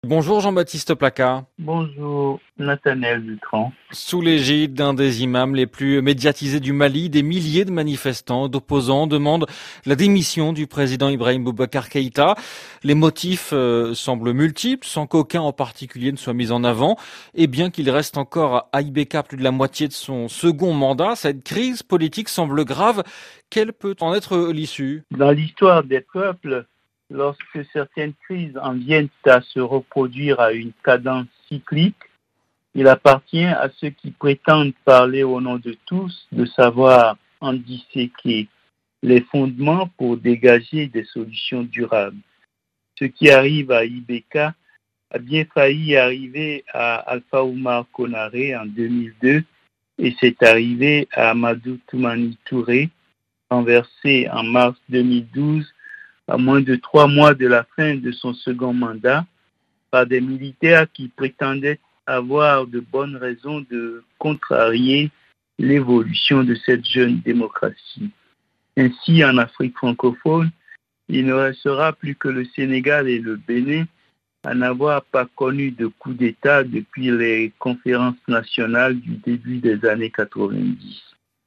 Bonjour Jean-Baptiste Placard. Bonjour, Nathanaël Dutran. Sous l'égide d'un des imams les plus médiatisés du Mali, des milliers de manifestants, d'opposants demandent la démission du président Ibrahim Boubacar Keïta. Les motifs semblent multiples, sans qu'aucun en particulier ne soit mis en avant. Et bien qu'il reste encore à IBK plus de la moitié de son second mandat, cette crise politique semble grave. Quelle peut en être l'issue? Dans l'histoire des peuples, lorsque certaines crises en viennent à se reproduire à une cadence cyclique, il appartient à ceux qui prétendent parler au nom de tous de savoir en disséquer les fondements pour dégager des solutions durables. Ce qui arrive à IBK a bien failli arriver à Alpha Oumar Konaré en 2002 et c'est arrivé à Amadou Toumani Touré, renversé en mars 2012 à moins de 3 mois de la fin de son second mandat par des militaires qui prétendaient avoir de bonnes raisons de contrarier l'évolution de cette jeune démocratie. Ainsi, en Afrique francophone, il ne restera plus que le Sénégal et le Bénin à n'avoir pas connu de coup d'État depuis les conférences nationales du début des années 90.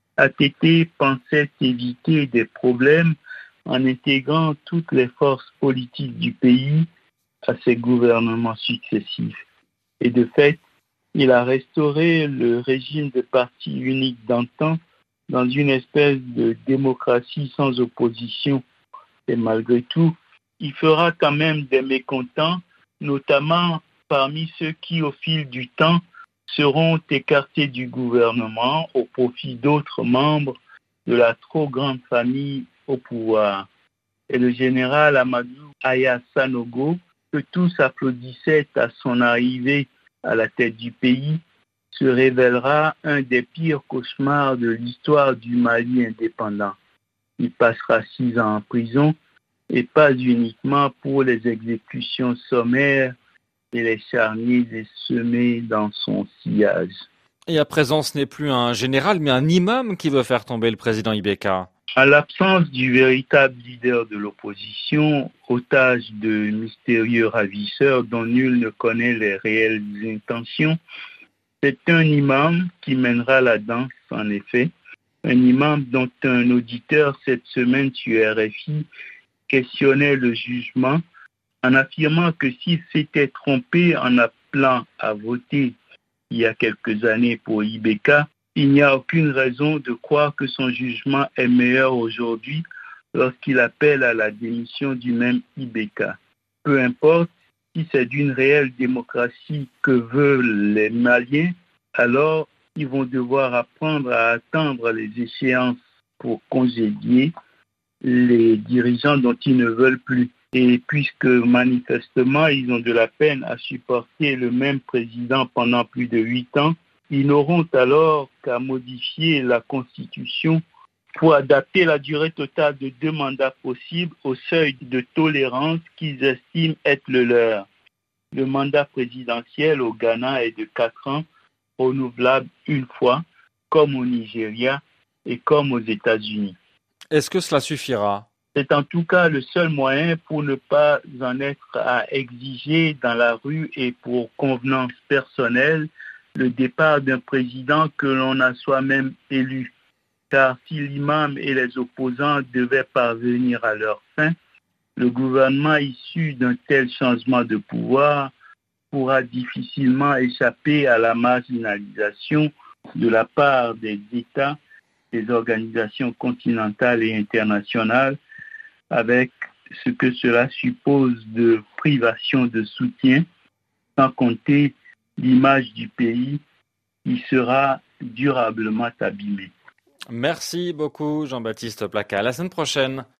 ATT pensait éviter des problèmes en intégrant toutes les forces politiques du pays à ses gouvernements successifs. Et de fait, il a restauré le régime de parti unique d'antan dans une espèce de démocratie sans opposition. Et malgré tout, il fera quand même des mécontents, notamment parmi ceux qui, au fil du temps, seront écartés du gouvernement au profit d'autres membres de la trop grande famille au pouvoir. Et le général Amadou Aya Sanogo, que tous applaudissaient à son arrivée à la tête du pays, se révélera un des pires cauchemars de l'histoire du Mali indépendant. Il passera 6 ans en prison, et pas uniquement pour les exécutions sommaires et les charniers semés dans son sillage. Et à présent, ce n'est plus un général, mais un imam qui veut faire tomber le président IBK. En l'absence du véritable leader de l'opposition, otage de mystérieux ravisseurs dont nul ne connaît les réelles intentions, c'est un imam qui mènera la danse, en effet. Un imam dont un auditeur cette semaine sur RFI questionnait le jugement en affirmant que s'il s'était trompé en appelant à voter il y a quelques années pour IBK, il n'y a aucune raison de croire que son jugement est meilleur aujourd'hui lorsqu'il appelle à la démission du même IBK. Peu importe si c'est d'une réelle démocratie que veulent les Maliens, alors ils vont devoir apprendre à attendre les échéances pour congédier les dirigeants dont ils ne veulent plus. Et puisque manifestement ils ont de la peine à supporter le même président pendant plus de 8 ans, ils n'auront alors qu'à modifier la Constitution pour adapter la durée totale de 2 mandats possibles au seuil de tolérance qu'ils estiment être le leur. Le mandat présidentiel au Ghana est de 4 ans, renouvelable une fois, comme au Nigeria et comme aux États-Unis. Est-ce que cela suffira? C'est en tout cas le seul moyen pour ne pas en être à exiger dans la rue et pour convenance personnelle le départ d'un président que l'on a soi-même élu. Car si l'imam et les opposants devaient parvenir à leur fin, le gouvernement issu d'un tel changement de pouvoir pourra difficilement échapper à la marginalisation de la part des États, des organisations continentales et internationales, avec ce que cela suppose de privation de soutien, sans compter l'image du pays qui sera durablement abîmée. Merci beaucoup Jean-Baptiste Placard. À la semaine prochaine.